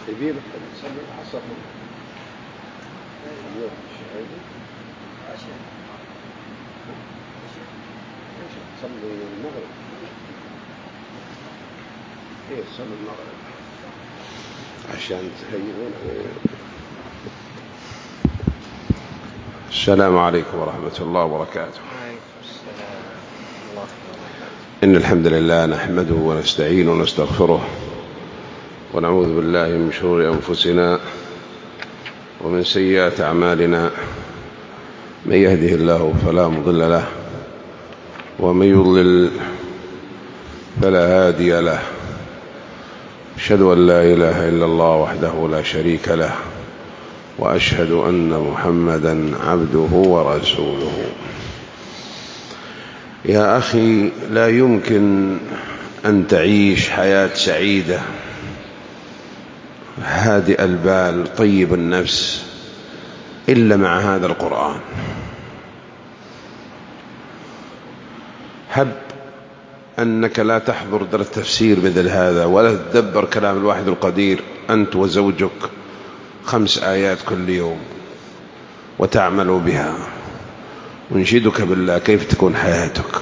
يبيله نصلي العصر اليوم الشهيدي عشان تصلي المغرب. ايه تصلي المغرب عشان تهيئون. السلام عليكم ورحمة الله وبركاته. إن الحمد لله نحمده ونستعينه ونستغفره ونعوذ بالله من شرور أنفسنا ومن سيئات أعمالنا. من يهده الله فلا مضل له ومن يضلل فلا هادي له. أشهد أن لا إله إلا الله وحده لا شريك له وأشهد أن محمدا عبده ورسوله. يا أخي، لا يمكن أن تعيش حياة سعيدة هادئ البال طيب النفس إلا مع هذا القرآن. هب أنك لا تحضر درس تفسير مثل هذا ولا تدبر كلام الواحد القدير أنت وزوجك 5 آيات كل يوم وتعملوا بها، ونشهدك بالله كيف تكون حياتك.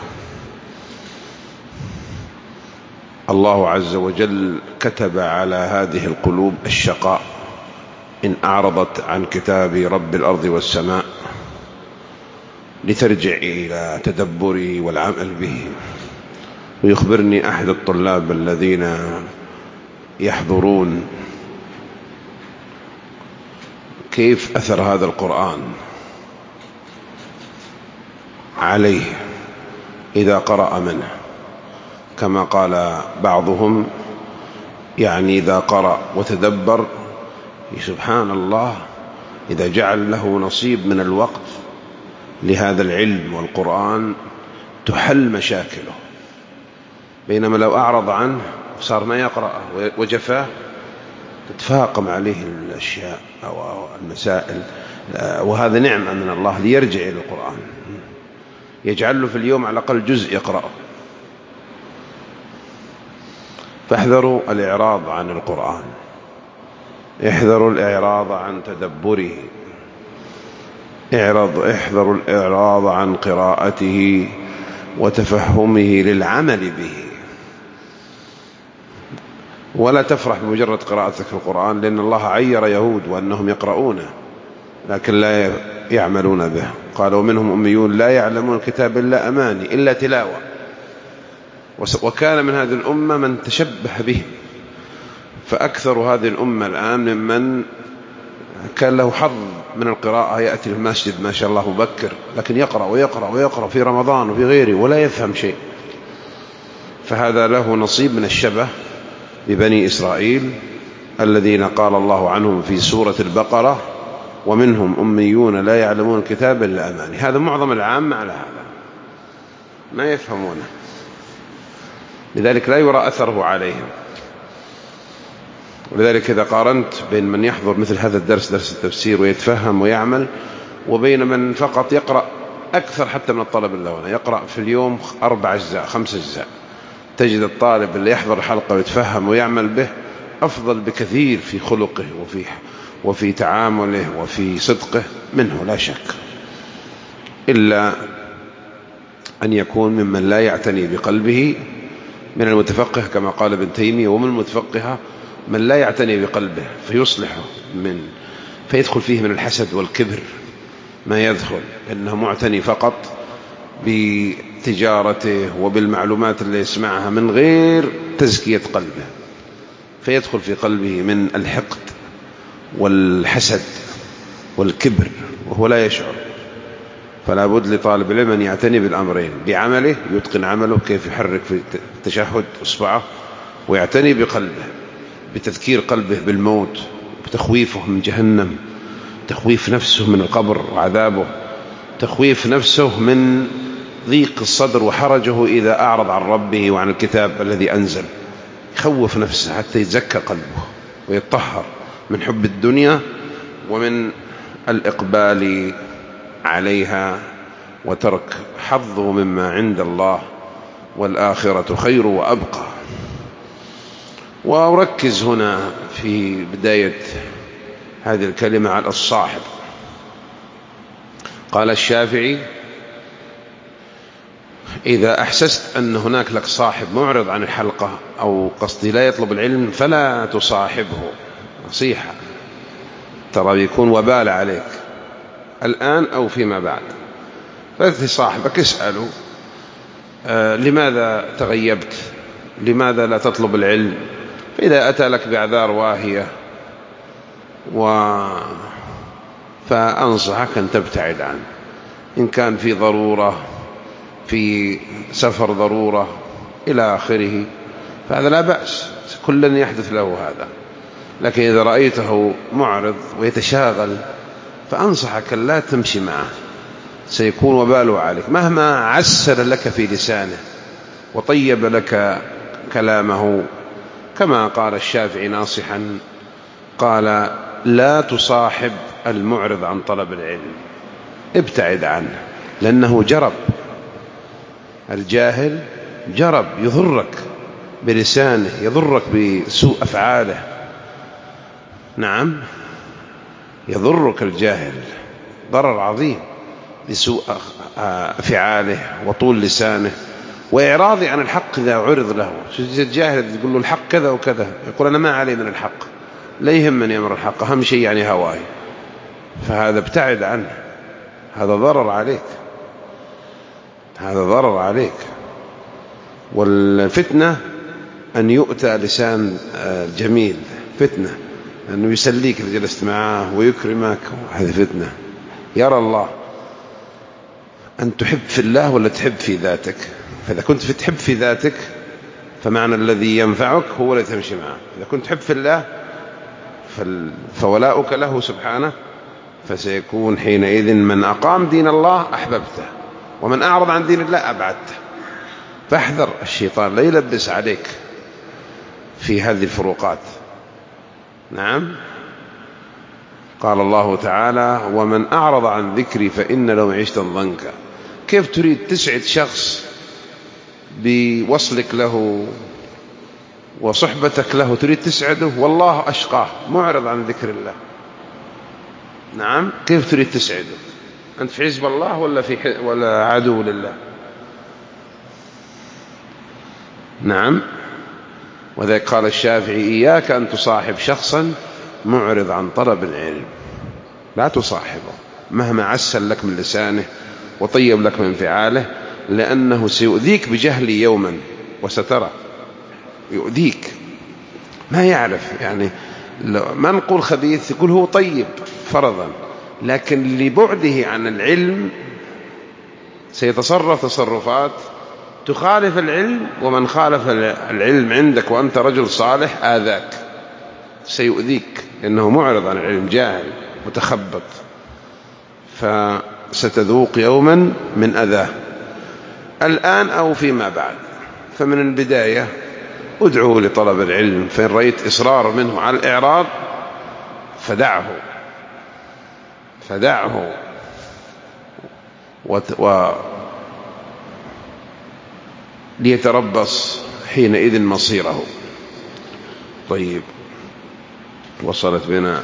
الله عز وجل كتب على هذه القلوب الشقاء إن أعرضت عن كتاب رب الأرض والسماء لترجع إلى تدبره والعمل به. ويخبرني أحد الطلاب الذين يحضرون كيف أثر هذا القرآن عليه إذا قرأ منه، كما قال بعضهم يعني إذا قرأ وتدبر سبحان الله إذا جعل له نصيب من الوقت لهذا العلم والقرآن تحل مشاكله، بينما لو أعرض عنه صار ما يقرأ وجفاه تتفاقم عليه الأشياء أو المسائل. وهذا نعمة من الله ليرجع إلى القرآن، يجعل له في اليوم على الأقل جزء يقرأه. فاحذروا الإعراض عن القرآن، احذروا الإعراض عن تدبره، احذروا الإعراض عن قراءته وتفهمه للعمل به. ولا تفرح بمجرد قراءتك في القرآن، لأن الله عير يهود وأنهم يقرؤونه لكن لا يعملون به. قال ومنهم أميون لا يعلمون الكتاب إلا أماني إلا تلاوة. وكان من هذه الأمة من تشبه بهم، فأكثر هذه الأمة الآن ممن كان له حظ من القراءة يأتي المسجد ما شاء الله مبكر، لكن يقرأ ويقرأ ويقرأ في رمضان وفي غيره ولا يفهم شيء. فهذا له نصيب من الشبه ببني إسرائيل الذين قال الله عنهم في سورة البقرة ومنهم أميون لا يعلمون الكتاب إلا أماني. هذا معظم العامة على هذا، ما يفهمونه، لذلك لا يرى أثره عليهم. ولذلك إذا قارنت بين من يحضر مثل هذا الدرس درس التفسير ويتفهم ويعمل وبين من فقط يقرأ أكثر حتى من الطلب اللونه يقرأ في اليوم 4 أجزاء 5 أجزاء، تجد الطالب اللي يحضر الحلقة ويتفهم ويعمل به أفضل بكثير في خلقه وفي تعامله وفي صدقه منه لا شك، إلا أن يكون ممن لا يعتني بقلبه من المتفقه كما قال ابن تيمية. ومن المتفقه من لا يعتني بقلبه فيصلحه فيدخل فيه من الحسد والكبر ما يدخل، إنه معتني فقط بتجارته وبالمعلومات اللي يسمعها من غير تزكية قلبه، فيدخل في قلبه من الحقد والحسد والكبر وهو لا يشعر. فلا بد لطالب العلم أن يعتني بالأمرين: بعمله يتقن عمله كيف يحرك في التشهد إصبعه، ويعتني بقلبه بتذكير قلبه بالموت، بتخويفه من جهنم، تخويف نفسه من القبر وعذابه، تخويف نفسه من ضيق الصدر وحرجه إذا أعرض عن ربه وعن الكتاب الذي أنزل. يخوف نفسه حتى يتزكى قلبه ويطهر من حب الدنيا ومن الإقبال عليها وترك حظه مما عند الله، والآخرة خير وأبقى. وأركز هنا في بداية هذه الكلمة على الصاحب. قال الشافعي: إذا أحسست أن هناك لك صاحب معرض عن الحلقة أو قصدي لا يطلب العلم فلا تصاحبه. نصيحة، ترى بيكون وبال عليك الآن أو فيما بعد. فأتي صاحبك اسأله: لماذا تغيبت؟ لماذا لا تطلب العلم؟ فإذا أتى لك بأعذار واهية فأنصحك أن تبتعد عنه. إن كان في ضرورة، في سفر ضرورة إلى آخره، فهذا لا بأس، كل يحدث له هذا. لكن إذا رأيته معرض ويتشاغل فأنصحك لا تمشي معه، سيكون وباله عليك. مهما عسر لك في لسانه وطيب لك كلامه، كما قال الشافعي ناصحا، قال: لا تصاحب المعرض عن طلب العلم، ابتعد عنه، لأنه جرب. الجاهل جرب، يضرك بلسانه، يضرك بسوء أفعاله. نعم، يضرك الجاهل ضرر عظيم بسوء أفعاله وطول لسانه وإعراضي عن الحق إذا عرض له. الجاهل يقول له الحق كذا وكذا، يقول أنا ما علي من الحق، لا يهمني أمر الحق، أهم شيء يعني هواي. فهذا ابتعد عنه، هذا ضرر عليك، هذا ضرر عليك. والفتنة أن يؤتى لسان جميل، فتنة أنه يسليك إذا جلست معه ويكرمك، هذه فتنة. يرى الله أن تحب في الله ولا تحب في ذاتك. فإذا كنت تحب في ذاتك فمعنى الذي ينفعك هو الذي تمشي معه. إذا كنت تحب في الله فولاؤك له سبحانه، فسيكون حينئذ من أقام دين الله أحببته، ومن أعرض عن دين الله أبعدته. فاحذر الشيطان لا يلبس عليك في هذه الفروقات. نعم، قال الله تعالى: ومن أعرض عن ذكري فإن له معيشة ضنكا. كيف تريد تسعد شخص بوصلك له وصحبتك له، تريد تسعده والله أشقاه معرض عن ذكر الله؟ نعم، كيف تريد تسعده؟ أنت في حزب الله ولا عدو لله؟ نعم. وذلك قال الشافعي: إياك أن تصاحب شخصا معرض عن طلب العلم. لا تصاحبه مهما عسل لك من لسانه وطيب لك من فعاله، لأنه سيؤذيك بجهلي يوما، وسترى يؤذيك. ما يعرف يعني، ما نقول خبيث، يقول هو طيب فرضا، لكن لبعده عن العلم سيتصرف تصرفات تخالف العلم. ومن خالف العلم عندك وأنت رجل صالح آذاك، سيؤذيك، لأنه معرض عن العلم، جاهل متخبط، فستذوق يوما من أذاه الآن أو فيما بعد. فمن البداية ادعو لطلب العلم، فإن رأيت إصرار منه على الإعراض فدعه ليتربص حينئذ مصيره. طيب، وصلت بنا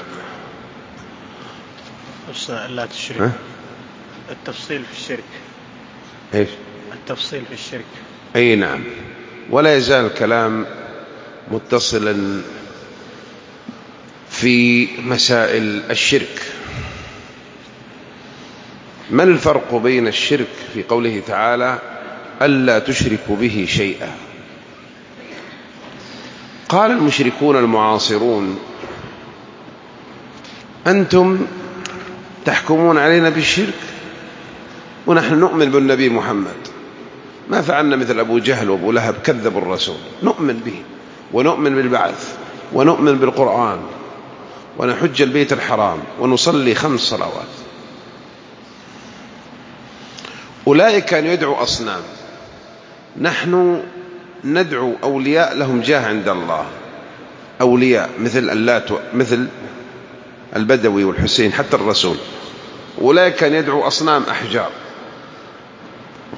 لا تشرك. التفصيل في الشرك. إيش؟ التفصيل في الشرك. أي نعم. ولا يزال الكلام متصلا في مسائل الشرك. ما الفرق بين الشرك في قوله تعالى: ألا تشركوا به شيئا؟ قال المشركون المعاصرون: أنتم تحكمون علينا بالشرك ونحن نؤمن بالنبي محمد، ما فعلنا مثل أبو جهل وأبو لهب كذبوا الرسول، نؤمن به ونؤمن بالبعث ونؤمن بالقرآن ونحج البيت الحرام ونصلي 5 صلوات. أولئك كانوا يدعوا أصنام، نحن ندعو أولياء لهم جاه عند الله، أولياء مثل اللات، مثل البدوي والحسين، حتى الرسول. أولئك كان يدعو أصنام أحجار.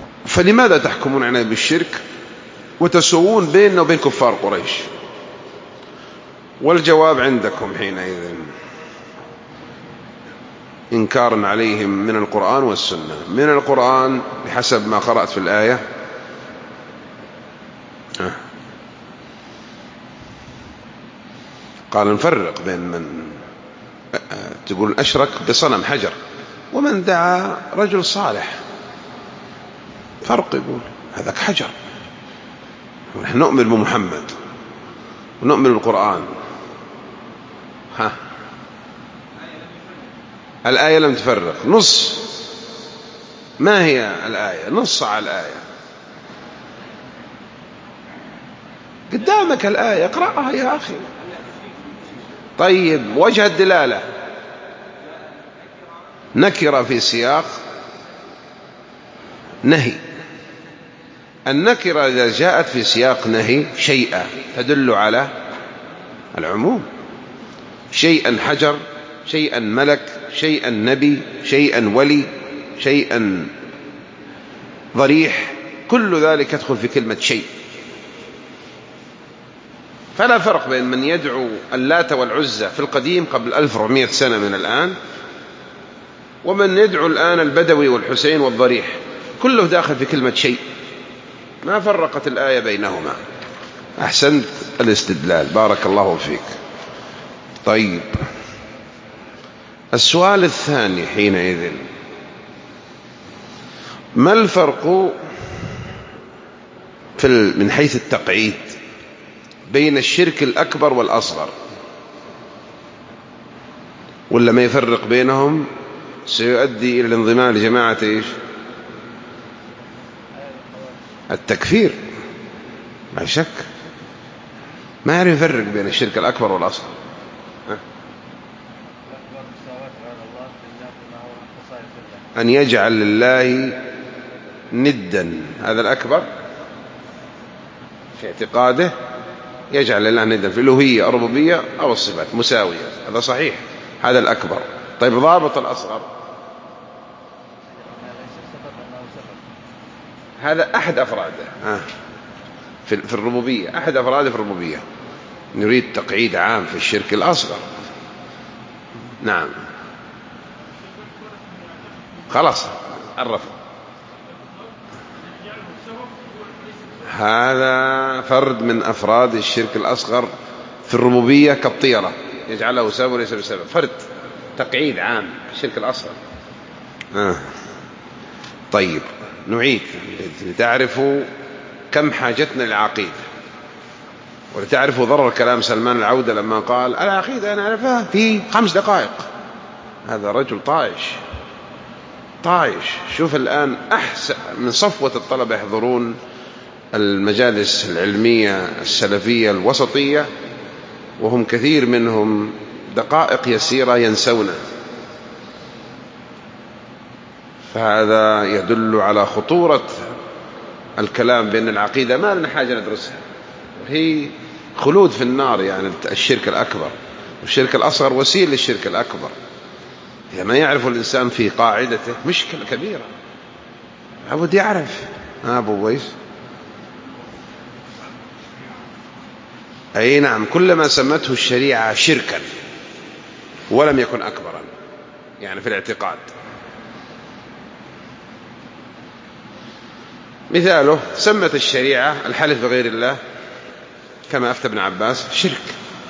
فلماذا تحكمون علينا بالشرك وتسوون بيننا وبين كفار قريش؟ والجواب عندكم حينئذ إنكار عليهم من القرآن والسنة. من القرآن بحسب ما قرأت في الآية قال نفرق بين من تقول أشرك بصنم حجر ومن دعا رجل صالح، فرق. يقول هذاك حجر، ونحن نؤمن بمحمد ونؤمن بالقرآن. الآية لم تفرق، نص. ما هي الآية؟ نص على الآية قدامك، الآية اقرأها يا أخي. طيب وجه الدلالة نكرة في سياق نهي. النكرة إذا جاءت في سياق نهي شيئا تدل على العموم، شيئا حجر، شيئا ملك، شيئا نبي، شيئا ولي، شيئا ضريح، كل ذلك يدخل في كلمة شيء. فلا فرق بين من يدعو اللات والعزى في القديم قبل 1400 سنة من الآن ومن يدعو الآن البدوي والحسين والضريح، كله داخل في كلمة شيء، ما فرقت الآية بينهما. أحسنت الاستدلال، بارك الله فيك. طيب السؤال الثاني حينئذ ما الفرق من حيث التقعيد بين الشرك الأكبر والأصغر؟ ولا ما يفرق بينهم سيؤدي إلى الانضمام لجماعة إيش؟ التكفير، لا شك. ما يعرف يفرق بين الشرك الأكبر والأصغر. أن يجعل لله ندا، هذا الأكبر في اعتقاده، يجعل لله ندا في الألوهية أو الربوبية أو الصفات مساوية، هذا صحيح، هذا الأكبر. طيب ضابط الأصغر؟ هذا أحد أفراده في الربوبية، أحد أفراده في الربوبية. نريد تقعيد عام في الشرك الأصغر. نعم خلاص عرفوا. هذا فرد من أفراد الشرك الأصغر في الربوبية كالطيرة، يجعله سبب وليس بسبب، فرد تقعيد عام في الشرك الأصغر. طيب نعيد لتعرفوا كم حاجتنا للعقيدة، ولتعرفوا ضرر كلام سلمان العودة لما قال العقيدة أنا أعرفها في 5 دقائق. هذا رجل طايش. شوف الآن أحسن من صفوة الطلبة يحضرون المجالس العلمية السلفية الوسطية وهم كثير منهم دقائق يسيرة ينسونه. فهذا يدل على خطورة الكلام بأن العقيدة ما لنا حاجة ندرسها، هي خلود في النار. يعني الشرك الأكبر والشرك الأصغر وسيل للشرك الأكبر. إذا ما يعرف الإنسان في قاعدته مشكلة كبيرة. لابد يعرف. أبو ويس أي نعم، كلما سمته الشريعة شركا ولم يكن أكبرا، يعني في الاعتقاد. مثاله سمت الشريعة الحلف بغير الله كما أفتى ابن عباس شرك،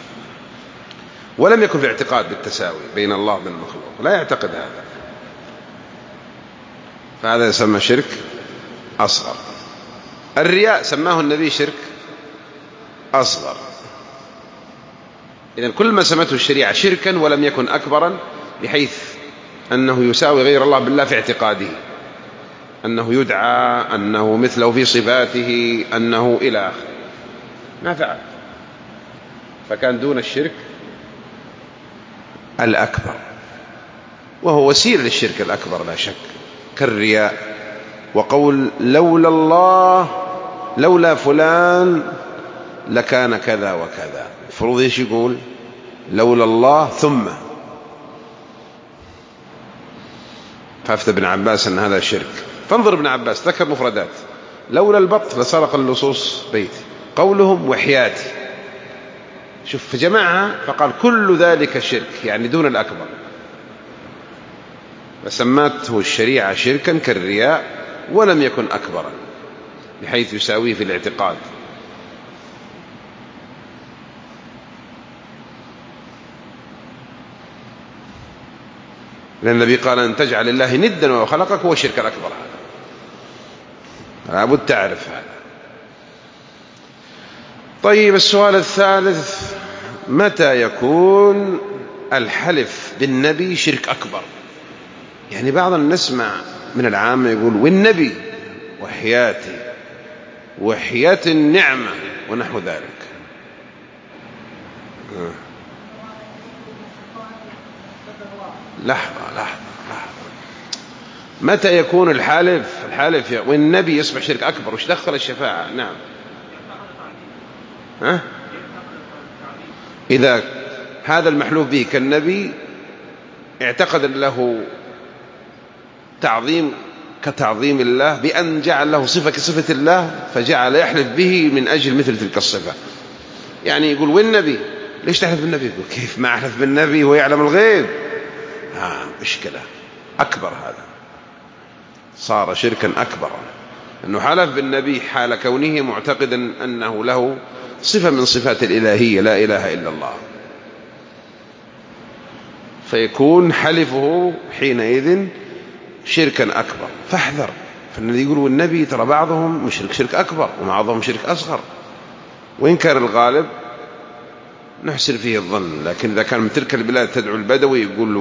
ولم يكن في اعتقاد بالتساوي بين الله وبين المخلوق، لا يعتقد هذا، فهذا يسمى شرك أصغر. الرياء سماه النبي شرك أصغر. إذن كل ما سمته الشريعة شركا ولم يكن أكبرا، بحيث أنه يساوي غير الله بالله في اعتقاده، أنه يدعى، أنه مثله في صفاته، أنه إلى آخره، ما فعل، فكان دون الشرك الأكبر، وهو وسيلة للشرك الأكبر لا شك، كالرياء. وقول لولا الله لولا فلان لكان كذا وكذا، المفروض ايش يقول؟ لولا الله ثم. فافتى ابن عباس أن هذا شرك. فانظر ابن عباس ذكر مفردات: لولا البط لسرق اللصوص بيتي، قولهم وحياتي، شوف فجمعها فقال كل ذلك شرك، يعني دون الأكبر، فسمته الشريعة شركا كالرياء ولم يكن أكبرا بحيث يساويه في الاعتقاد. لأن النبي قال أن تجعل الله ندا وهو خلقك هو الشرك الأكبر، هذا لابد تعرف هذا. طيب السؤال الثالث: متى يكون الحلف بالنبي شرك أكبر؟ يعني بعض نسمع من العامة يقول والنبي وحياتي وحياة النعمة ونحو ذلك. لحظة، متى يكون الحالف والنبي يصبح شرك أكبر؟ وش دخل الشفاعة؟ نعم. إذا هذا المحلوف به كالنبي اعتقد له تعظيم كتعظيم الله بأن جعل له صفة كصفة الله، فجعل يحلف به من أجل مثل تلك الصفة. يعني يقول والنبي، ليش تحلف بالنبي؟ يقول كيف ما أحلف بالنبي وهو يعلم الغيب؟ مشكلة أكبر، هذا صار شركا أكبر، أنه حلف بالنبي حال كونه معتقدا أنه له صفة من صفات الإلهية لا إله إلا الله، فيكون حلفه حينئذ شركا أكبر. فاحذر، فالذي يقول والنبي ترى بعضهم مشرك شرك أكبر وبعضهم شرك أصغر، وإن كان الغالب نحسن فيه الظن. لكن إذا كان من تلك البلاد تدعو البدوي يقول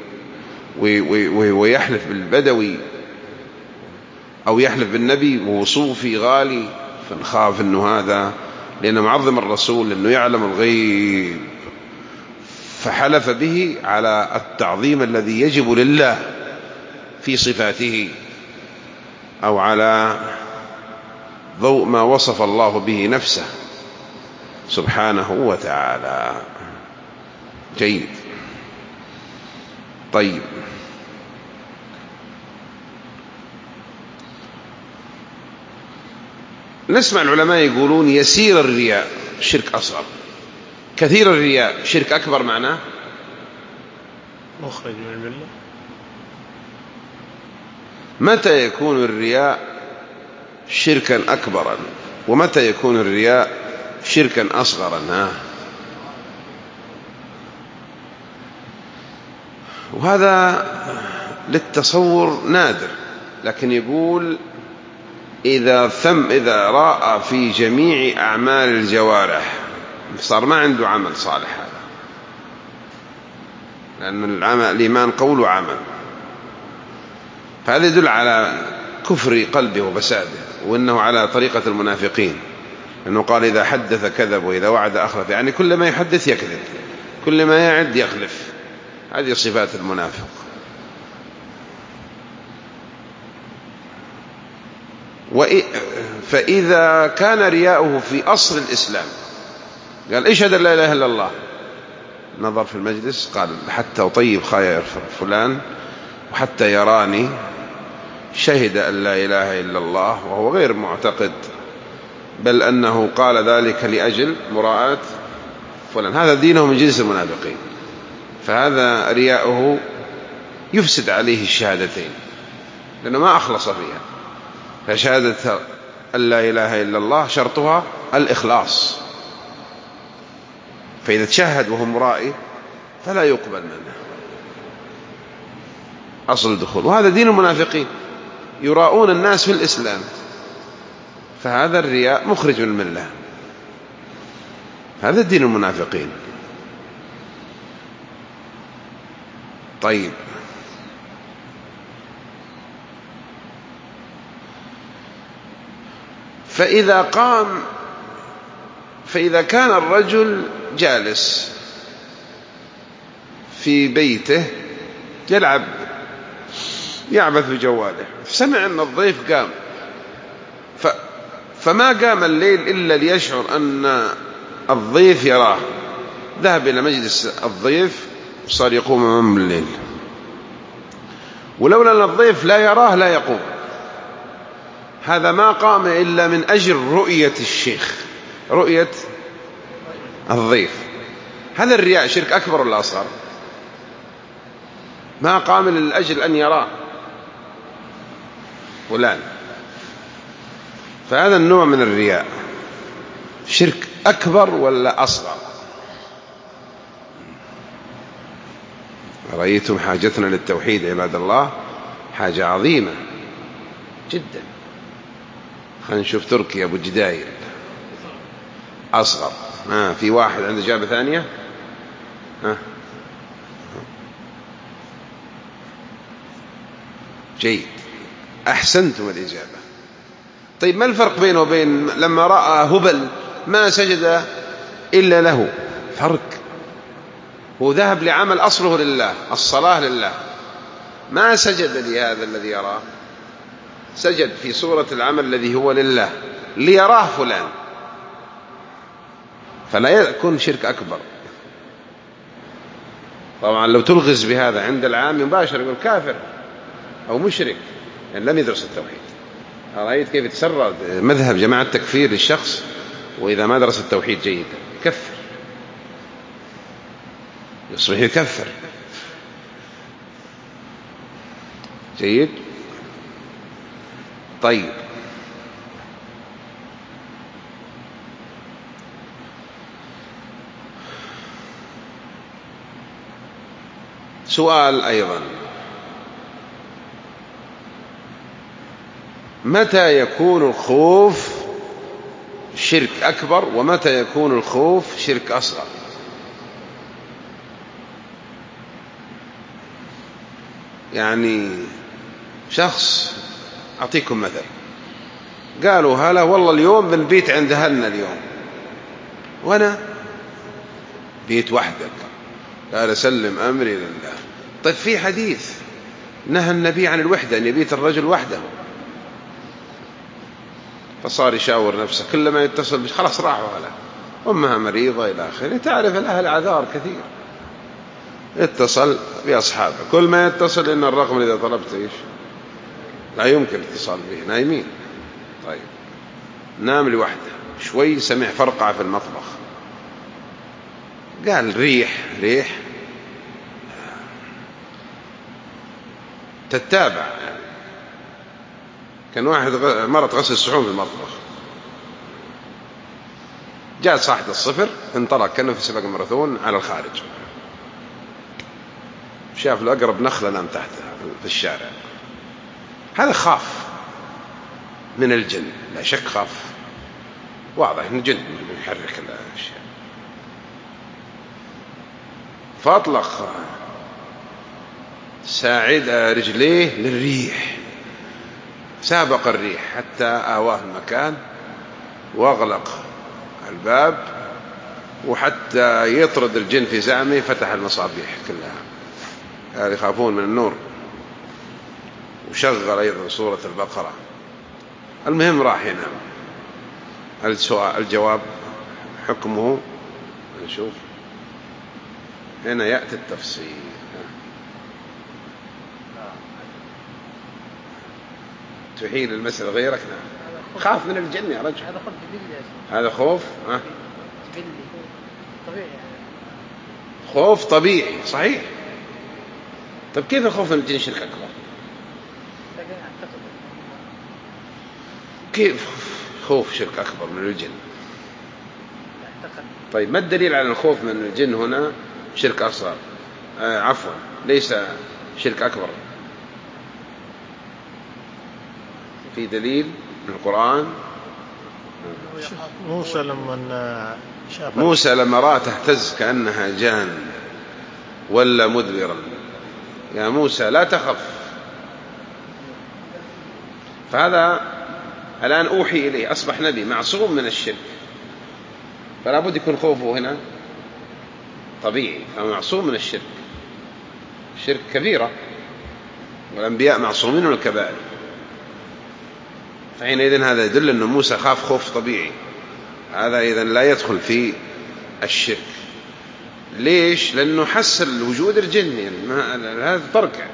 ويحلف بالبدوي أو يحلف بالنبي وهو صوفي غالي، فنخاف أنه هذا لأنه معظم الرسول أنه يعلم الغيب، فحلف به على التعظيم الذي يجب لله في صفاته أو على ضوء ما وصف الله به نفسه سبحانه وتعالى. جيد. طيب، نسمع العلماء يقولون يسير الرياء شرك أصغر، كثير الرياء شرك أكبر، معناه مخرج من الملة. متى يكون الرياء شركا أكبرا ومتى يكون الرياء شركا أصغرا؟ وهذا للتصور نادر، لكن يقول إذا رأى في جميع أعمال الجوارح صار ما عنده عمل صالح، هذا لأن الإيمان قول وعمل، فهذا يدل على كفر قلبه وفساده، وإنه على طريقة المنافقين، لأنه قال إذا حدث كذب وإذا وعد أخلف، يعني كل ما يحدث يكذب، كل ما يعد يخلف، هذه صفات المنافق. فإذا كان رياؤه في أصل الإسلام، قال اشهد أن لا إله إلا الله، نظر في المجلس قال حتى أطيب خير فلان وحتى يراني، شهد أن لا إله إلا الله وهو غير معتقد، بل أنه قال ذلك لأجل مراءة فلان، هذا دينه من جنس المنافقين، فهذا رياؤه يفسد عليه الشهادتين لأنه ما أخلص فيها. فشهادة أن لا إله إلا الله شرطها الإخلاص، فإذا تشهد وهو مرائي فلا يقبل منه، أصل الدخول. وهذا دين المنافقين، يراؤون الناس في الإسلام، فهذا الرياء مخرج من الملة، هذا دين المنافقين. طيب، فإذا كان الرجل جالس في بيته يعبث بجواله، سمع أن الضيف قام، فما قام الليل إلا ليشعر أن الضيف يراه، ذهب إلى مجلس الضيف وصار يقوم أمام الليل، ولولا أن الضيف لا يراه لا يقوم، هذا ما قام إلا من أجل رؤية الشيخ، رؤية الضيف، هل الرياء شرك أكبر ولا أصغر؟ ما قام للأجل أن يراه فلان، فهذا النوع من الرياء شرك أكبر ولا أصغر؟ رأيتم حاجتنا للتوحيد عباد الله حاجة عظيمة جدا. خلينا نشوف تركي أبو جداير أصغر. في واحد عنده إجابة ثانية؟ جيد، أحسنتم الإجابة. طيب ما الفرق بينه وبين لما رأى هبل ما سجد إلا له؟ فرق. هو ذهب لعمل أصله لله، الصلاة لله، ما سجد لهذا الذي يراه، سجد في صورة العمل الذي هو لله ليراه فلان، فلا يكون شرك أكبر. طبعا لو تلغز بهذا عند العام مباشر يقول كافر أو مشرك، يعني لم يدرس التوحيد. رأيت كيف يتسرد مذهب جماعة التكفير للشخص، وإذا ما درس التوحيد جيدا يكفر، يصبح يكفر. جيد. طيب سؤال أيضا، متى يكون الخوف شرك أكبر ومتى يكون الخوف شرك أصغر؟ يعني شخص، أعطيكم مثل، قالوا هلا والله اليوم بنبيت عند أهلنا اليوم، وأنا بيت وحدك، قال سلم أمري لله. طيب في حديث نهى النبي عن الوحدة، أن يبيت الرجل وحده، فصار يشاور نفسه كلما يتصل بش خلاص راحوا على أمها مريضة إلى آخره. تعرف الأهل عذار كثير، اتصل بأصحابه، كل ما يتصل إن الرقم إذا طلبت إيش لا يمكن الاتصال به، نايمين. طيب نام لوحده، شوي سمع فرقعة في المطبخ، قال ريح تتابع، يعني كان واحد مرة غسل الصحون في المطبخ، جاء صاحب الصفر انطلق كأنه في سباق ماراثون على الخارج، شاف له أقرب نخلة نام تحتها في الشارع. هذا خاف من الجن، لا شك خاف، واضح إنه جن يحرك الأشياء، فأطلق ساعد رجليه للريح، سابق الريح حتى آواه المكان وأغلق الباب، وحتى يطرد الجن في زعمه فتح المصابيح كلها، قال يخافون من النور، وشغل أيضا سورة البقرة. المهم راح ينام. الجواب حكمه نشوف هنا يأتي التفصيل. تحيل المسألة غيرك؟ نعم. خاف من الجن يا رجل، هذا خوف طبيعي، خوف طبيعي صحيح. طيب كيف الخوف من الجن شرك أكبر؟ كيف خوف شرك أكبر من الجن؟ طيب ما الدليل على الخوف من الجن هنا شرك أصغر؟ عفوا ليس شرك أكبر. في دليل من القرآن؟ موسى لما رأى تهتز كأنها جان ولا مدبرا، يا موسى لا تخف. فهذا الآن أوحي إليه، أصبح نبي معصوم من الشرك، فلا بد يكون خوفه هنا طبيعي، فمعصوم من الشرك. الشرك كبيرة والأنبياء معصومين من الكبائر، فحينئذ هذا يدل أن موسى خاف خوف طبيعي، هذا إذن لا يدخل في الشرك. ليش؟ لأنه حس الوجود الجني، يعني هذا ترك.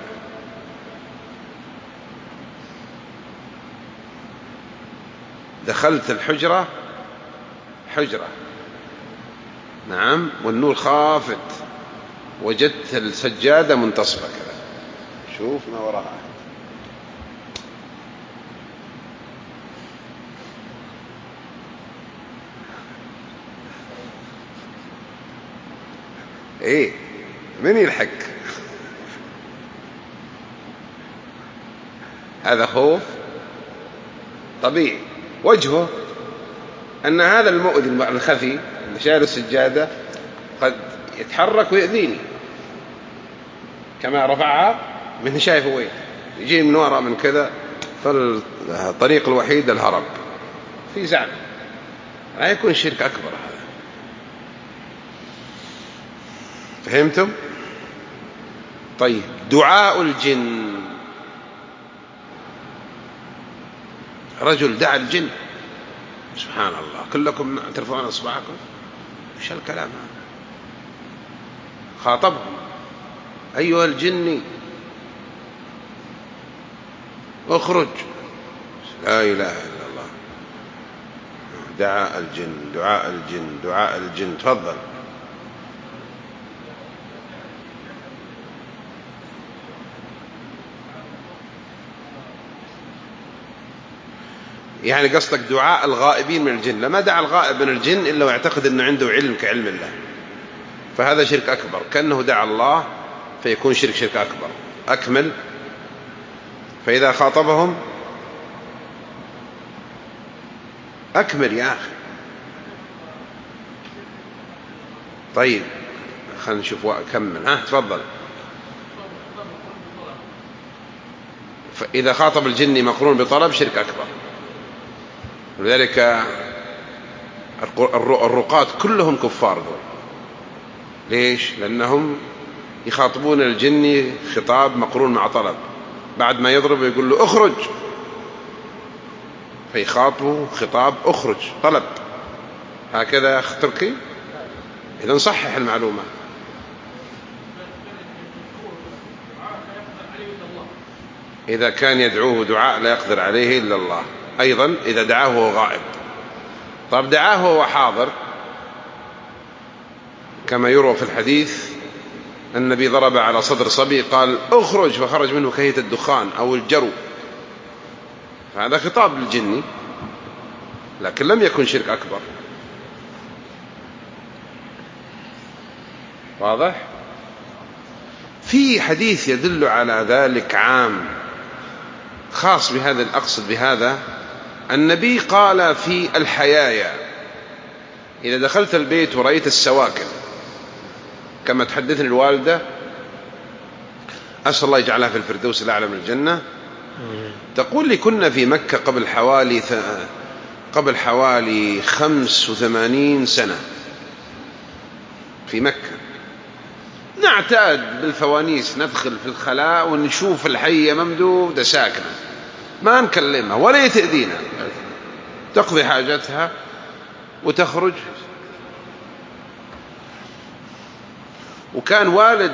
دخلت الحجرة حجرة نعم، والنور خافت، وجدت السجادة منتصبة كذا، شوف ما وراها. ايه، من يلحق؟ هذا خوف طبيعي. وجهه أن هذا المؤذي الخفي اللي شايل السجادة قد يتحرك ويؤذيني، كما رفعها من شايفه وين يجي من وراء من كذا، فالطريق الوحيد الهرب. في زعم لا يكون شرك أكبر هذا. فهمتم؟ طيب، دعاء الجن، رجل دعا الجن، سبحان الله، كلكم ترفعون أصبعكم، وش الكلام هذا؟ خاطبهم: أيها الجن اخرج. لا إله إلا الله. دعاء الجن، دعاء الجن، دعاء الجن. تفضل. يعني قصدك دعاء الغائبين من الجن؟ لما دعا الغائب من الجن إلا ويعتقد أنه عنده علم كعلم الله، فهذا شرك أكبر، كأنه دعا الله فيكون شرك أكبر. أكمل. فإذا خاطبهم، أكمل يا أخي. طيب خلينا نشوف، أكمل. تفضل. فإذا خاطب الجن مقرون بطلب، شرك أكبر. ولذلك الرقاة كلهم كفار دول. ليش؟ لأنهم يخاطبون الجن خطاب مقرون مع طلب، بعد ما يضرب يقول له اخرج، فيخاطبه خطاب اخرج، طلب. هكذا يا أخ تركي. إذا نصحح المعلومة. إذا كان يدعوه دعاء لا يقدر عليه إلا الله، أيضا إذا دعاه وهو غائب. طب دعاه وهو حاضر، كما يروى في الحديث النبي ضرب على صدر صبي قال اخرج، فخرج منه كهية الدخان أو الجرو، هذا خطاب للجن، لكن لم يكن شرك أكبر. واضح؟ في حديث يدل على ذلك عام خاص بهذا، أقصد بهذا النبي قال في الحيايا: إذا دخلت البيت ورأيت السواكن، كما تحدثني الوالدة، أسأل الله يجعلها في الفردوس الأعلى من الجنة، تقول لي كنا في مكة قبل حوالي 85 سنة في مكة، نعتاد بالفوانيس ندخل في الخلاء ونشوف الحية ممدودة ساكنة، ما نكلمها ولا يتأذينا، تقضي حاجتها وتخرج. وكان والد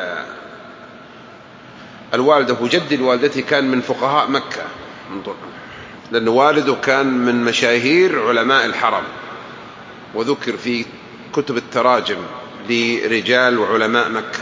الوالدة وجدي لوالدتي كان من فقهاء مكة، لأن والده كان من مشاهير علماء الحرم، وذكر في كتب التراجم لرجال وعلماء مكة،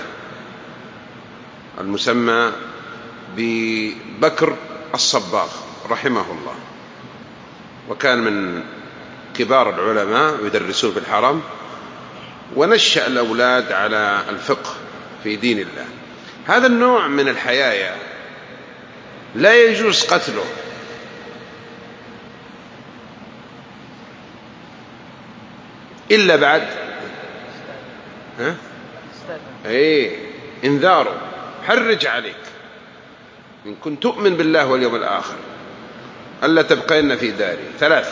المسمى ببكر الصباغ رحمه الله، وكان من كبار العلماء يدرسون في الحرم، ونشأ الأولاد على الفقه في دين الله. هذا النوع من الحيايا لا يجوز قتله، إلا بعد انذاره، حرج عليك إن كنت تؤمن بالله واليوم الآخر ألا تبقين في داري 3.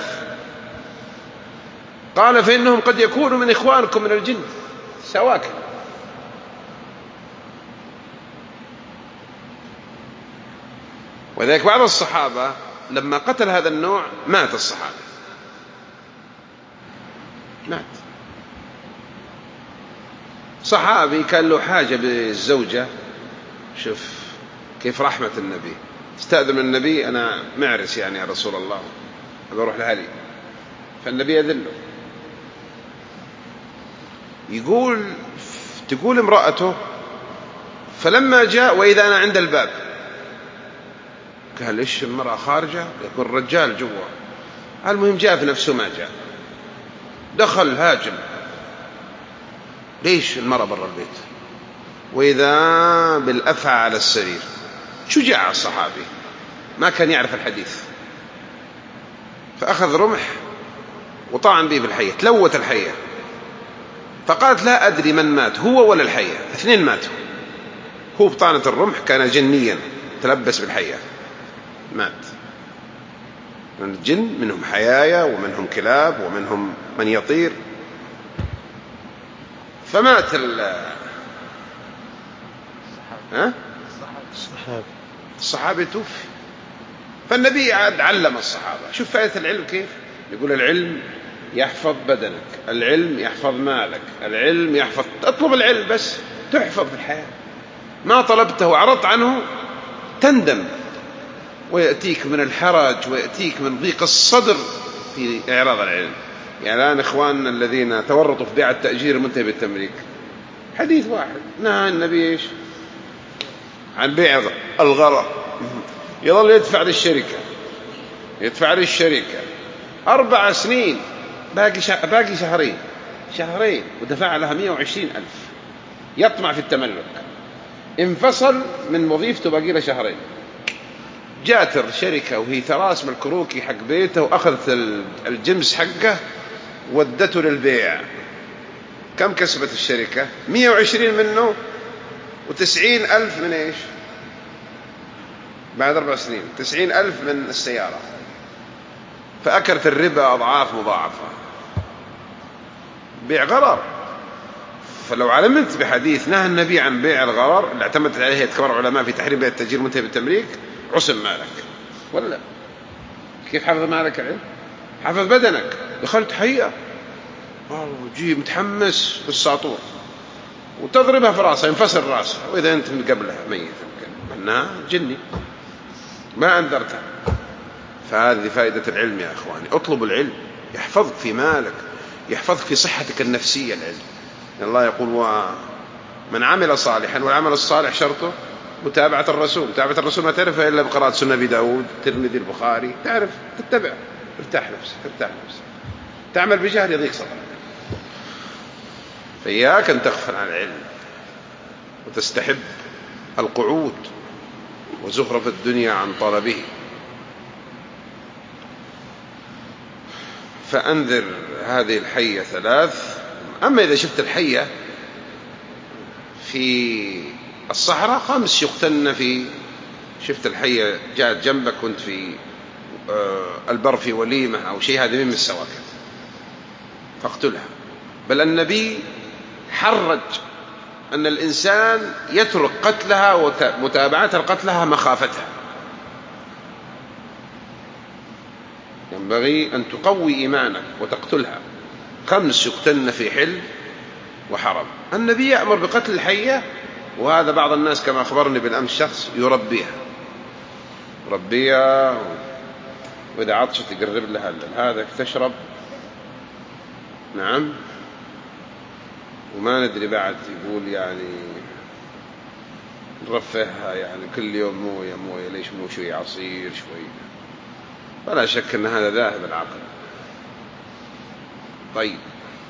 قال فإنهم قد يكونوا من إخوانكم من الجن سواكن. وذلك بعض الصحابة لما قتل هذا النوع مات الصحابة، مات صحابي كان له حاجة بالزوجة، شوف كيف رحمة النبي، استأذن من النبي: أنا معرس يعني يا رسول الله، أبى أروح لأهلي، فالنبي يذله، تقول امرأته فلما جاء وإذا أنا عند الباب، قال إيش المرأة خارجة؟ يكون الرجال جوا. المهم جاء في نفسه ما جاء، دخل هاجم، ليش المرأة برا البيت؟ وإذا بالأفعى على السرير. شجاع الصحابي، ما كان يعرف الحديث، فأخذ رمح وطعن به بالحية، تلوت الحية، فقالت لا أدري من مات، هو ولا الحية، اثنين ماتوا. هو بطعنة الرمح كان جنيا تلبس بالحية، مات. من الجن منهم حيايا ومنهم كلاب ومنهم من يطير، فمات الصحابي توفي. فالنبي علم الصحابة. شوف فائدة العلم كيف يقول العلم يحفظ بدنك، العلم يحفظ مالك، العلم يحفظ. اطلب العلم بس تحفظ في الحياة. ما طلبته وعرضت عنه تندم، ويأتيك من الحرج ويأتيك من ضيق الصدر في إعراض العلم. يعني الآن إخواننا الذين تورطوا في بيع التأجير المنتهي بالتمليك، حديث واحد نهى النبي إيش عن بيع الغرر، يظل يدفع للشركة 4 سنين، باقي شهرين ودفع لها 120,000، يطمع في التملك. انفصل من وظيفته باقي له شهرين، جات الشركة وهي تراسم الكروكي حق بيته، وأخذت الجمس حقه ودته للبيع. كم كسبت الشركة؟ 120 منه و90,000 من إيش بعد 4 سنين؟ 90,000 من السيارة. فأكلت الربا أضعاف مضاعفة، بيع غرر. فلو علمت بحديث نهى النبي عن بيع الغرر اللي اعتمدت عليه كبار علماء في تحريم بيع التأجير المنتهي بالتمليك، عصم مالك. ولا كيف حفظ مالك العلم؟ حفظ بدنك. دخلت حية وجي متحمس بالساطور وتضربها في راسها، ينفصل راسها، وإذا أنت من قبلها ميت أنها جني ما أنذرتها. فهذه فائدة العلم يا أخواني. اطلب العلم يحفظك في مالك، يحفظك في صحتك النفسية. العلم الله يقول ومن عمل صالحا، والعمل الصالح شرطه متابعة الرسول. متابعة الرسول ما تعرفها إلا بقراءة سنة أبي داود، الترمذي، البخاري، تعرف تتبع، ارتاح نفسك. تعمل بجهل يضيق صدرك. فإياك أن تغفل عن العلم وتستحب القعود وزخرف الدنيا عن طلبه. فأنذر هذه الحية 3. أما إذا شفت الحية في الصحراء 5 يقتلن في، شفت الحية جاءت جنبك كنت في البر في وليمة أو شيء، هذا من السواكت، فاقتلها. بل النبي حرج أن الإنسان يترك قتلها ومتابعة قتلها مخافتها. ينبغي أن تقوي إيمانك وتقتلها. 5 يقتلن في حل وحرم. النبي يأمر بقتل الحية، وهذا بعض الناس كما أخبرني بالأمس شخص يربيها، وإذا عطشت تقرب لها هذا تشرب، نعم، وما ندري بعد يقول يعني نرفهها يعني كل يوم موية ليش مو شوي عصير شوي. فلا شك أن هذا ذاهب العقل. طيب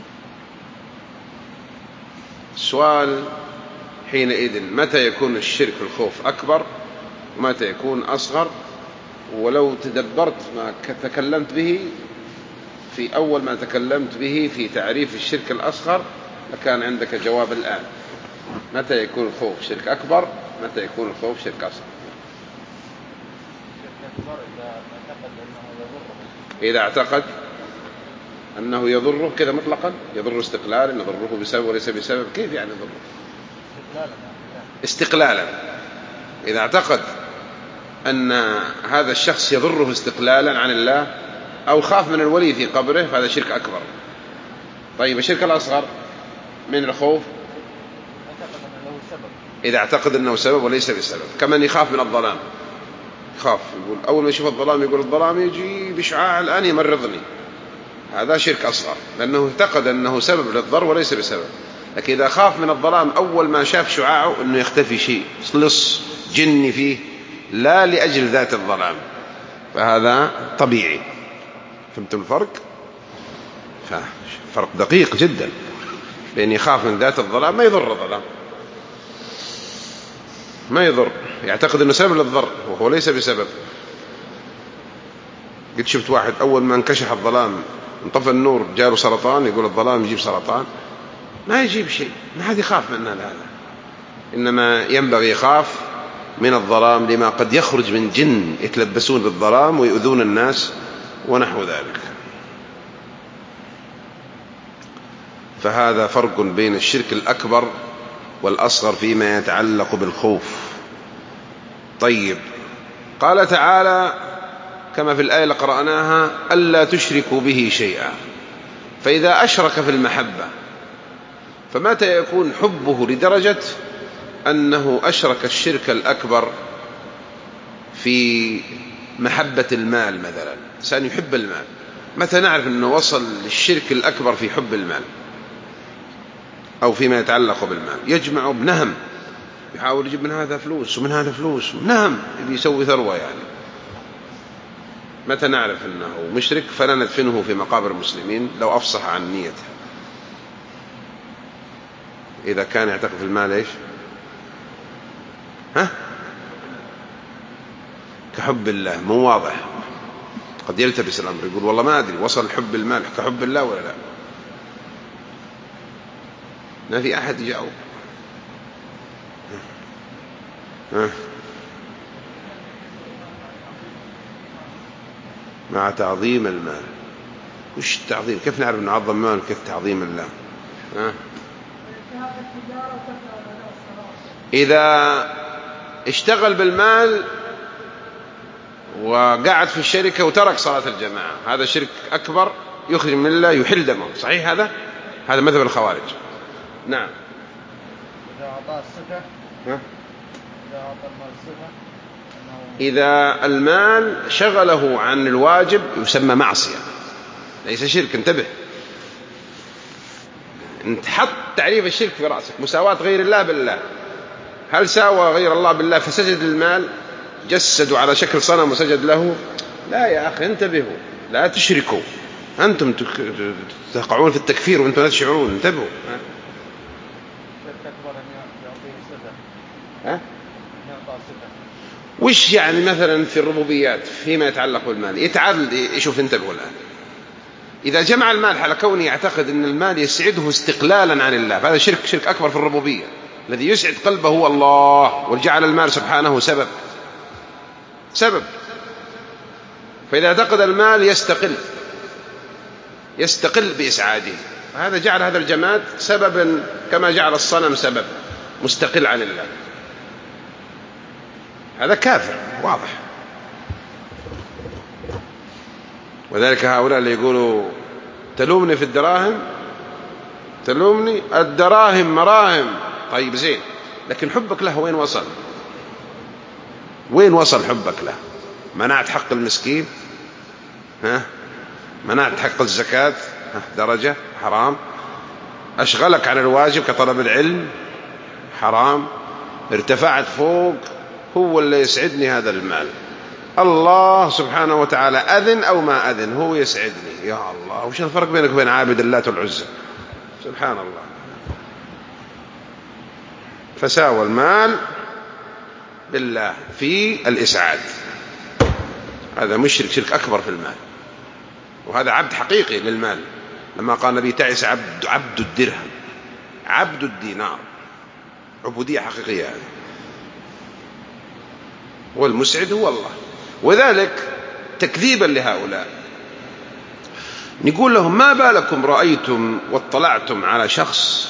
السؤال حينئذ متى يكون الشرك الخوف أكبر ومتى يكون أصغر؟ ولو تدبرت ما تكلمت به في أول ما تكلمت به في تعريف الشرك الأصغر لكان عندك جواب الآن. متى يكون الخوف شرك أكبر؟ متى يكون الخوف شرك أصغر؟ إذا اعتقد أنه يضره كذا مطلقا، يضره استقلالا، يضره بسبب وليس بسبب. كيف يعني يضره؟ استقلالا. إذا اعتقد أن هذا الشخص يضره استقلالا عن الله أو خاف من الولي في قبره فهذا شرك أكبر. طيب الشرك الأصغر من الخوف إذا اعتقد أنه سبب وليس بسبب، كمن يخاف من الظلام، يخاف يقول أول ما يشوف الظلام يقول الظلام يجي بشعاع الآن يمرضني، هذا شرك أصغر لأنه اعتقد أنه سبب للضر وليس بسبب. لكن إذا خاف من الظلام أول ما شاف شعاعه أنه يختفي شيء لص جني فيه، لا لأجل ذات الظلام، فهذا طبيعي. فهمتم الفرق؟ فرق دقيق جدا بين يخاف من ذات الظلام، ما يضر الظلام، ما يضر، يعتقد أنه سبب للضر وهو ليس بسبب. قد شفت واحد أول ما انكشف الظلام انطفى النور جاله سرطان، يقول الظلام يجيب سرطان. ما يجيب شيء، ما حد يخاف منه هذا، إنما ينبغي يخاف من الظلام لما قد يخرج من جن يتلبسون بالظلام ويؤذون الناس ونحو ذلك. فهذا فرق بين الشرك الأكبر والأصغر فيما يتعلق بالخوف. طيب، قال تعالى كما في الآية اللي قرأناها: ألا تشركوا به شيئا. فإذا أشرك في المحبة، فمتى يكون حبه لدرجة أنه أشرك الشرك الأكبر في محبة المال مثلا؟ إنسان يحب المال، متى نعرف أنه وصل للشرك الأكبر في حب المال أو فيما يتعلق بالمال؟ يجمع بنهم، يحاول يجيب من هذا فلوس ومن هذا فلوس، نهم يسوي ثروة يعني. متى نعرف أنه مشرك؟ فلا ندفنه في مقابر المسلمين لو أفصح عن نيته. إذا كان يعتقد في المال إيش؟ كحب الله، مو واضح، قد يلتبس الأمر، يقول والله ما أدري وصل حب المال كحب الله ولا لا. ما في أحد يجاوب. مع تعظيم المال. وش التعظيم؟ كيف نعرف نعظم المال وكيف تعظيم الله؟ إذا اشتغل بالمال وقعد في الشركة وترك صلاة الجماعة، هذا شرك أكبر يخرج من الله، يحل دمه. صحيح؟ هذا مذهب الخوارج. نعم. إذا أعطى الصفة، إذا أعطى المال صفة، إذا المال شغله عن الواجب يسمى معصية، ليس شرك. انتبه، انت حط تعريف الشرك في رأسك: مساواة غير الله بالله. هل ساوى غير الله بالله فسجد للمال؟ جسدوا على شكل صنم وسجد له؟ لا يا أخي، انتبهوا، لا تشركوا، أنتم تقعون في التكفير وأنتم لا تشعرون. انتبهوا. وش يعني مثلا في الربوبيات فيما يتعلق بالمال يتعدل؟ شوف، انتبهوا الآن، إذا جمع المال على كونه يعتقد أن المال يسعده استقلالا عن الله، فهذا شرك أكبر في الربوبية. الذي يسعد قلبه هو الله، وجعل المال سبحانه سبب. فإذا اعتقد المال يستقل بإسعاده، هذا جعل هذا الجماد سببا كما جعل الصنم سبب مستقل عن الله. هذا كافر واضح. وذلك هؤلاء اللي يقولوا تلومني في الدراهم، تلومني الدراهم مراهم. طيب زين، لكن حبك له وين وصل؟ وين وصل حبك له؟ منعت حق المسكين؟ منعت حق الزكاة؟ درجة حرام. أشغلك عن الواجب كطلب العلم؟ حرام. ارتفعت فوق، هو اللي يسعدني هذا المال، الله سبحانه وتعالى أذن أو ما أذن هو يسعدني. يا الله، وش الفرق بينك وبين عابد اللات والعزى؟ سبحان الله. فساوى المال بالله في الإسعاد، هذا مشرك، شرك أكبر في المال، وهذا عبد حقيقي للمال. لما قال النبي: تعس عبد الدرهم، عبد الدينار، عبودية حقيقية هذه، والمسعد هو الله. وذلك تكذيبا لهؤلاء نقول لهم: ما بالكم رأيتم واطلعتم على شخص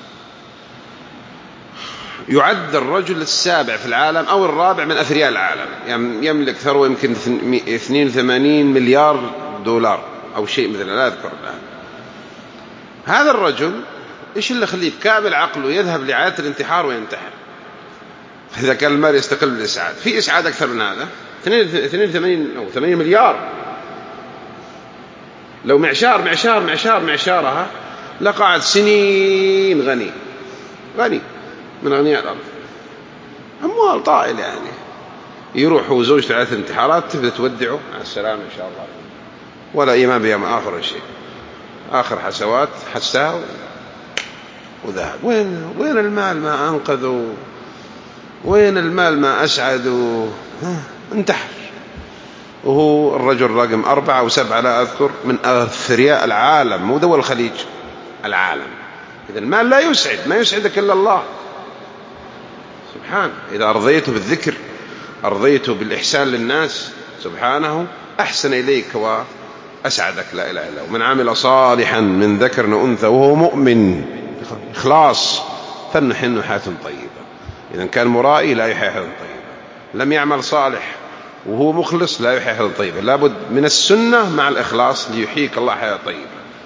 يعد الرجل السابع في العالم أو الرابع من أثرياء العالم، يعني يملك ثروة يمكن 82 مليار دولار أو شيء مثل، لا أذكر الآن. هذا الرجل إيش اللي خليه بكامل عقله يذهب لعادة الانتحار وينتحر؟ إذا كان المال يستقل بالإسعاد، في إسعاد أكثر من هذا؟ 82 أو 80 مليار. لو معشارها لقعد سنين غني من أغنياء الأرض، أموال طائلة يعني، يروح وزوجته على انتحارات، تبدأ تودعه مع السلامة إن شاء الله، ولا إيمان بيوم آخر شيء، آخر حسوات حساه وذهب. وين المال ما أنقذوا، وين المال ما أسعدوا، انتحر. وهو الرجل رقم 4 أو 7 لا أذكر، من أثرياء العالم، مو دول الخليج، العالم. إذا المال لا يسعد، ما يسعدك إلا الله سبحانه. إذا أرضيته بالذكر، أرضيته بالإحسان للناس سبحانه، أحسن إليك وأسعدك. لا إله إلا هو. من عمل صالحا من ذكر أو أنثى وهو مؤمن، إخلاص، فلنحييه حياة طيبة. إذا كان مرائي لا يحيي حياة طيبة، لم يعمل صالح وهو مخلص لا يحيي حياة طيبة. لابد من السنة مع الإخلاص ليحييك الله حياة طيبة.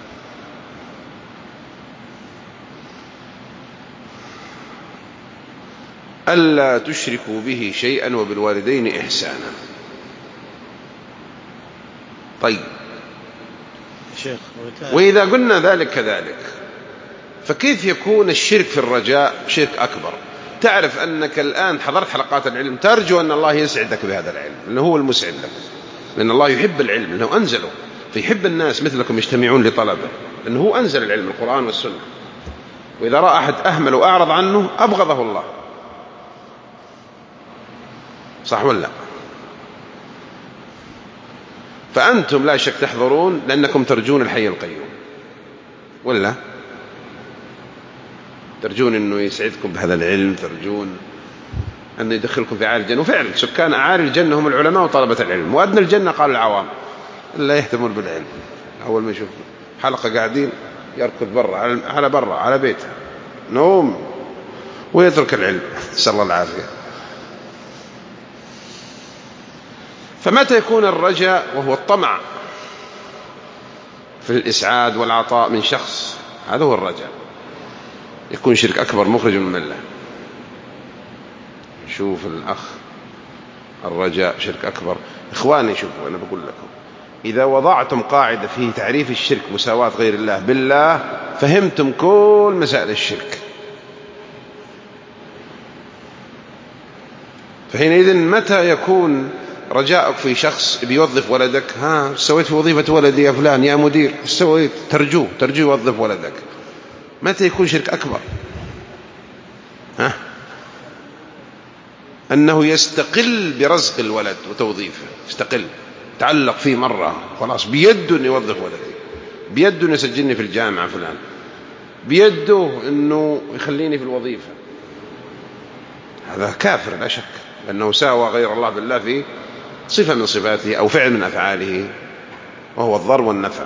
ألا تشركوا به شيئا وبالوالدين إحسانا. طيب شيخ، وإذا قلنا ذلك كذلك، فكيف يكون الشرك في الرجاء شرك أكبر؟ تعرف أنك الآن حضرت حلقات العلم، ترجو أن الله يسعدك بهذا العلم لأنه هو المسعد لك، لأن الله يحب العلم لأنه أنزله، فيحب الناس مثلكم يجتمعون لطلبه، لأنه هو أنزل العلم، القرآن والسنة. وإذا رأى أحد أهمل وأعرض عنه أبغضه الله، صح ولا لا؟ فأنتم لا شك تحضرون لأنكم ترجون الحي القيوم، ولا ترجون أنه يسعدكم بهذا العلم، ترجون أن يدخلكم في أعالي الجنة. وفعلا سكان أعالي الجنة هم العلماء وطلبة العلم، وأدنى الجنة قال العوام لا يهتمون بالعلم. أول ما يشوف حلقة قاعدين يركض برا على برا على بيته نوم ويترك العلم، نسأل الله العافية. فمتى يكون الرجاء وهو الطمع في الإسعاد والعطاء من شخص، هذا هو الرجاء، يكون شرك أكبر مخرج من الملة. شوف الأخ، الرجاء شرك أكبر. إخواني شوفوا، أنا بقول لكم إذا وضعتم قاعدة في تعريف الشرك مساواة غير الله بالله، فهمتم كل مسائل الشرك. فحينئذ متى يكون رجاءك في شخص بيوظف ولدك؟ سويت في وظيفة ولدي يا فلان يا مدير، سويت؟ ترجو يوظف ولدك. متى يكون شرك أكبر؟ أنه يستقل برزق الولد وتوظيفه، يستقل، تعلق فيه مرة، خلاص بيده أن يوظف ولدي، بيده أن يسجلني في الجامعة فلان، بيده أنه يخليني في الوظيفة. هذا كافر لا شك، لأنه ساوى غير الله بالله في صفة من صفاته أو فعل من أفعاله، وهو الضر والنفع.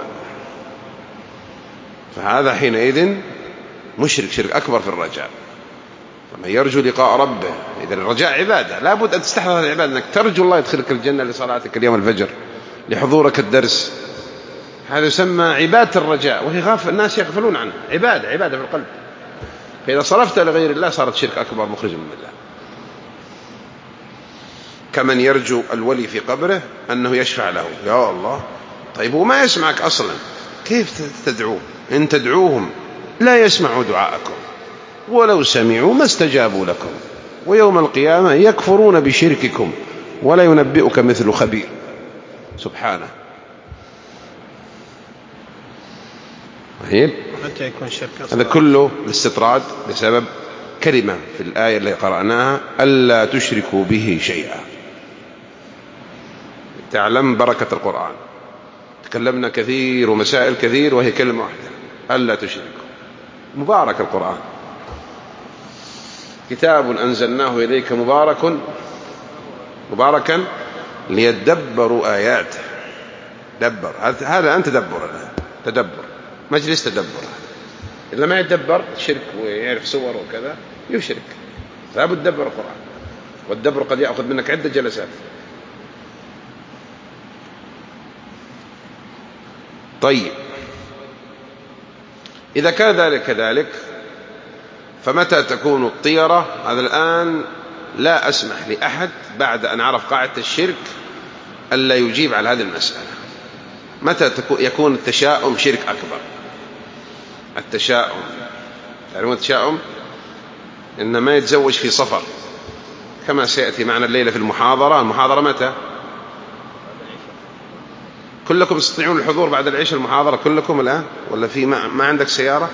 فهذا حينئذ مشرك شرك أكبر في الرجاء. فمن يرجو لقاء ربه، إذا الرجاء عبادة، لابد أن تستحضر العبادة، أنك ترجو الله يدخلك الجنة لصلاتك اليوم الفجر، لحضورك الدرس، هذا يسمى عبادة الرجاء، وهي غافل، الناس يغفلون عنها، عبادة في القلب. فإذا صرفت لغير الله صارت شرك أكبر مخرج من الله. كمن يرجو الولي في قبره أنه يشفع له، يا الله. طيب هو ما يسمعك أصلا، كيف تدعوه؟ إن تدعوهم لا يسمعوا دعاءكم، ولو سمعوا ما استجابوا لكم، ويوم القيامة يكفرون بشرككم ولا ينبئك مثل خبير، سبحانه. متى يكون شرك هذا كله الاستطراد بسبب كلمة في الآية اللي قرأناها، ألا تشركوا به شيئا. تعلم بركة القرآن، تكلمنا كثير ومسائل كثير وهي كلمة واحدة، ألا تشركوا. مبارك القرآن، كتاب أنزلناه إليك مباركا ليدبروا آياته. دبر، هذا أنت تدبر، مجلس تدبر. إلا ما يدبر شرك ويعرف صور وكذا يشرك. لابد تدبر القرآن، والدبر قد يأخذ منك عدة جلسات. طيب إذا كان ذلك كذلك، فمتى تكون الطيرة؟ هذا الآن لا أسمح لأحد بعد أن عرف قاعدة الشرك ألا يجيب على هذه المسألة. متى يكون التشاؤم شرك أكبر؟ التشاؤم. تعرفون التشاؤم؟ إن ما يتزوج في صفر، كما سيأتي معنا الليلة في المحاضرة. المحاضرة متى؟ كلكم تستطيعون الحضور بعد العشاء المحاضرة كلكم الآن؟ ولا في ما عندك سيارة؟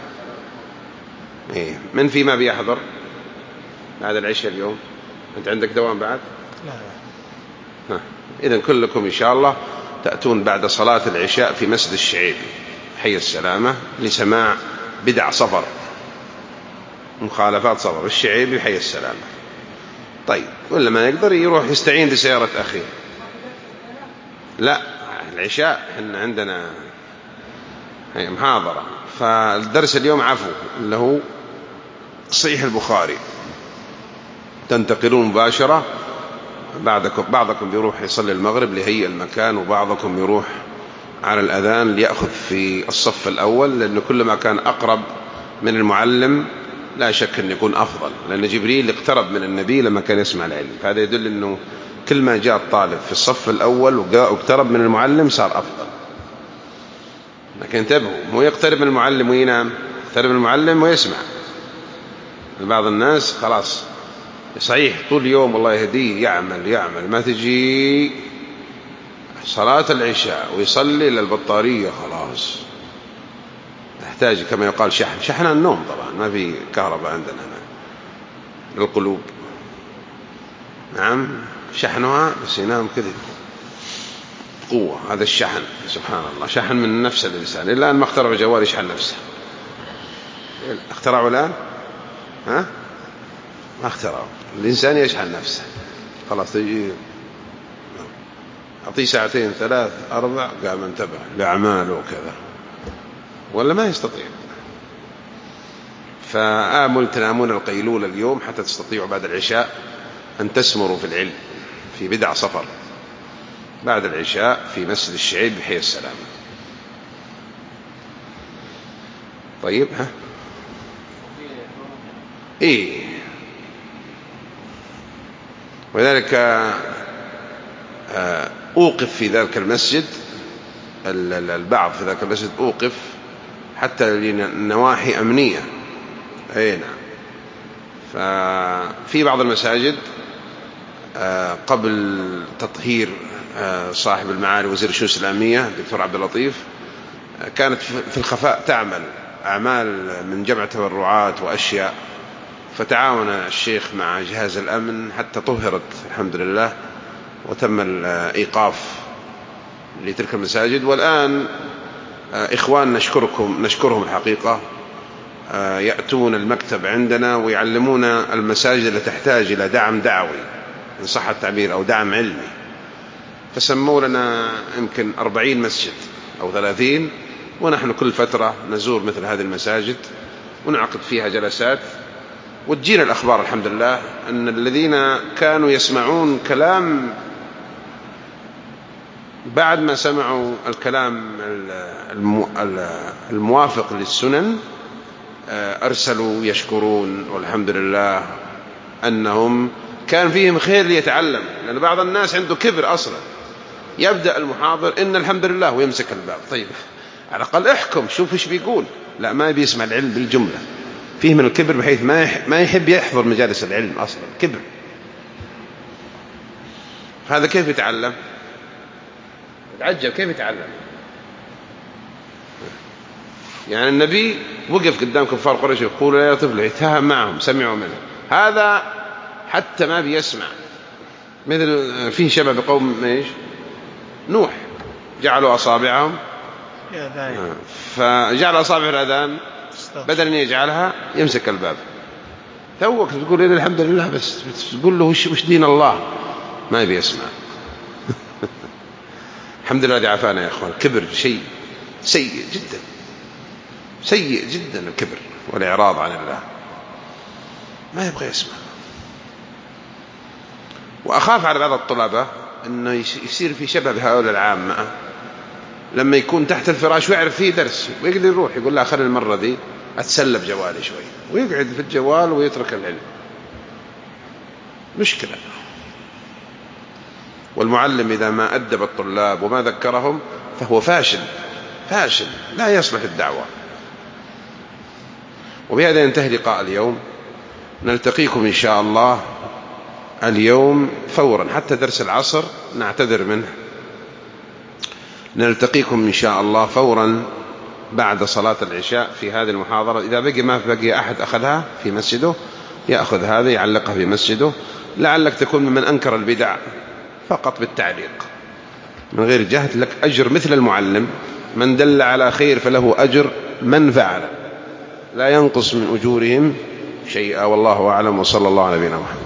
إيه، من في ما بيحضر بعد العشاء اليوم؟ أنت عندك دوام بعد؟ لا. إذن كلكم إن شاء الله تأتون بعد صلاة العشاء في مسجد الشعيبي حي السلامة لسماع بدع صفر، مخالفات صفر، الشعيبي حي السلامة. طيب، ولا ما يقدر يروح يستعين بسيارة أخيه. لا، العشاء إحنا عندنا محاضرة. فالدرس اليوم عفو اللي هو صحيح البخاري، تنتقلون مباشرة. بعضكم يروح يصلي المغرب لهيئ المكان، وبعضكم يروح على الأذان ليأخذ في الصف الأول، لأنه كل ما كان أقرب من المعلم لا شك أن يكون أفضل، لأن جبريل اقترب من النبي لما كان يسمع العلم. فهذا يدل أنه كل ما جاء الطالب في الصف الأول واقترب من المعلم صار أفضل. لكن انتبهوا، مو يقترب من المعلم وينام، يقترب من المعلم ويسمع. بعض الناس خلاص صحيح طول اليوم الله يهديه يعمل ما تجي صلاة العشاء ويصلي للبطارية خلاص تحتاج كما يقال شحن النوم. طبعا ما في كهرباء عندنا للقلوب. نعم، شحنها بس ينام كذا قوة. هذا الشحن سبحان الله، شحن من نفس الإنسان. إلا أن ما اخترعوا جوال يشحن نفسه. اخترعوا الآن؟ ها؟ ما اخترعوا. الإنسان يشحن نفسه خلاص. تجي أعطيه ساعتين 3 4 قام انتبه لأعماله وكذا، ولا ما يستطيع. فآمل تنامون القيلولة اليوم حتى تستطيعوا بعد العشاء أن تسمروا في العلم في بدع صفر بعد العشاء في مسجد الشعيب بحي السلام. طيب، ها؟ إيه، ولذلك أوقف في ذلك المسجد، البعض في ذلك المسجد أوقف حتى لنواحي أمنية. أي نعم. ففي بعض المساجد قبل تطهير صاحب المعالي وزير الشؤون الإسلامية الدكتور عبد اللطيف كانت في الخفاء تعمل أعمال من جمع تبرعات وأشياء، فتعاون الشيخ مع جهاز الأمن حتى طهرت الحمد لله وتم الإيقاف لتلك المساجد. والآن إخوان نشكرهم الحقيقة يأتون المكتب عندنا ويعلمون المساجد التي تحتاج إلى دعم دعوي إن صح التعبير أو دعم علمي. فسموا لنا يمكن 40 مسجد أو 30، ونحن كل فترة نزور مثل هذه المساجد ونعقد فيها جلسات، وتجينا الأخبار الحمد لله أن الذين كانوا يسمعون كلام بعد ما سمعوا الكلام الموافق للسنن أرسلوا يشكرون، والحمد لله أنهم كان فيهم خير ليتعلم. لأن بعض الناس عنده كبر أصلا، يبدأ المحاضر إن الحمد لله ويمسك الباب. طيب على الأقل احكم شوف إيش بيقول. لا، ما بيسمع العلم بالجملة، فيه من الكبر بحيث ما يحب يحضر مجالس العلم أصلا، كبر. هذا كيف يتعلم؟ تعجب كيف يتعلم. يعني النبي وقف قدام كفار قريش يقول يا طفل، يتهم معهم سمعوا منه. هذا حتى ما بيسمع. مثل فيه شبه بقوم ايش نوح، جعلوا أصابعهم فجعل أصابع الأذان بدل أن يجعلها يمسك الباب. توك تقول إن الحمد لله بس تقول له وش دين الله، ما بيسمع. الحمد لله عافانا يا أخوان. الكبر شيء سيء جدا، سيء جدا الكبر والإعراض عن الله، ما يبغى يسمع. وأخاف على بعض الطلبة أنه يصير في شبه بهؤلاء العامة، لما يكون تحت الفراش ويعرف فيه درس ويقدر يروح يقول لا خلي المرة دي أتسلب جوالي شوي، ويقعد في الجوال ويترك العلم. مشكلة. والمعلم إذا ما أدب الطلاب وما ذكرهم فهو فاشل لا يصلح الدعوة. وبهذا ينتهي لقاء اليوم. نلتقيكم إن شاء الله اليوم فورا، حتى درس العصر نعتذر منه. نلتقيكم إن شاء الله فورا بعد صلاة العشاء في هذه المحاضرة. إذا ما بقي أحد أخذها في مسجده يأخذ هذا يعلقها في مسجده، لعلك تكون ممن أنكر البدع فقط بالتعليق من غير جهد، لك أجر مثل المعلم. من دل على خير فله أجر من فعل، لا ينقص من أجورهم شيئا. والله أعلم، وصلى الله على نبينا محمد.